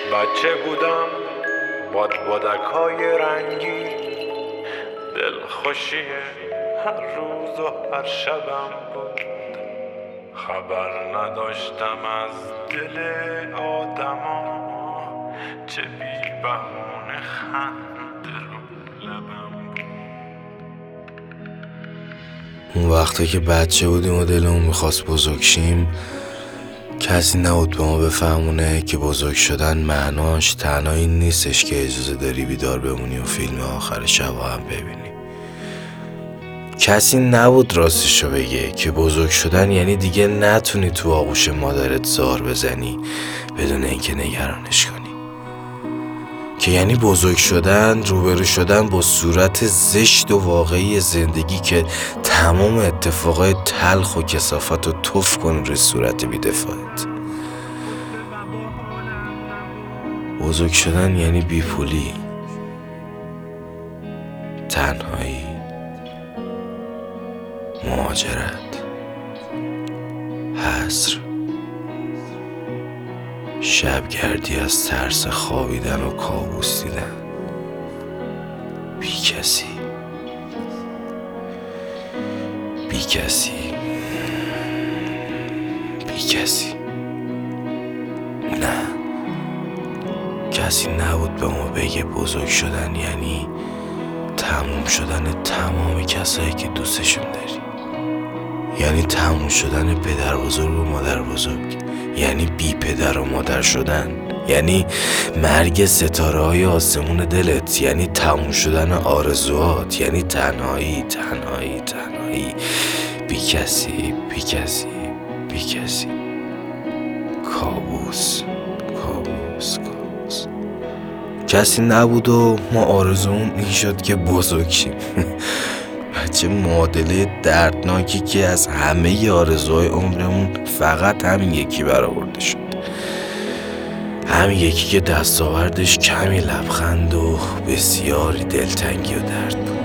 بچه بودم بادبادک های رنگی، دلخوشی هر روز و هر شبم بود. خبر نداشتم از دل آدما، چه بی بهونه خنده رو لبم بود. اون وقتا که بچه بودیم و دلمون میخواست بزرگ شیم، کسی نبود به ما بفهمونه که بزرگ شدن معناش تنها این نیستش که اجازه داری بیدار بمونی و فیلم آخر شب هم ببینی. کسی نبود راستشو بگه که بزرگ شدن یعنی دیگه نتونی تو آغوش مادرت زار بزنی بدون اینکه نگرانش کنی، که یعنی بزرگ شدن روبرو شدن با صورت زشت و واقعی زندگی که تمام اتفاقای تلخ و کثافت رو تف کنی روی صورت بی‌دفاعت. بزرگ شدن یعنی بیپولی، تنهایی، مهاجرت، حصر، شبگردی از ترس خوابیدن و کابوس دیدن، بی کسی، بی کسی، بی کسی. نه، کسی نبود به ما بگه بزرگ شدن یعنی تموم شدن تمام کسایی که دوستشون داری، یعنی تموم شدن پدر بزرگ و مادر بزرگ، یعنی بی پدر و مادر شدن، یعنی مرگ ستاره های آسمون دلت، یعنی تموم شدن آرزوات، یعنی تنهایی، تنهایی، تنهایی، بی کسی، بی کسی، بی کسی، کابوس، کابوس، کابوس. کسی نبود و ما آرزومون این شد که بزرگ شیم. چه معادله دردناکی که از همه آرزوهای عمرمون فقط همین یکی برآورده شد، همین یکی که دستاوردش کمی لبخند و بسیاری دلتنگی و درد بود.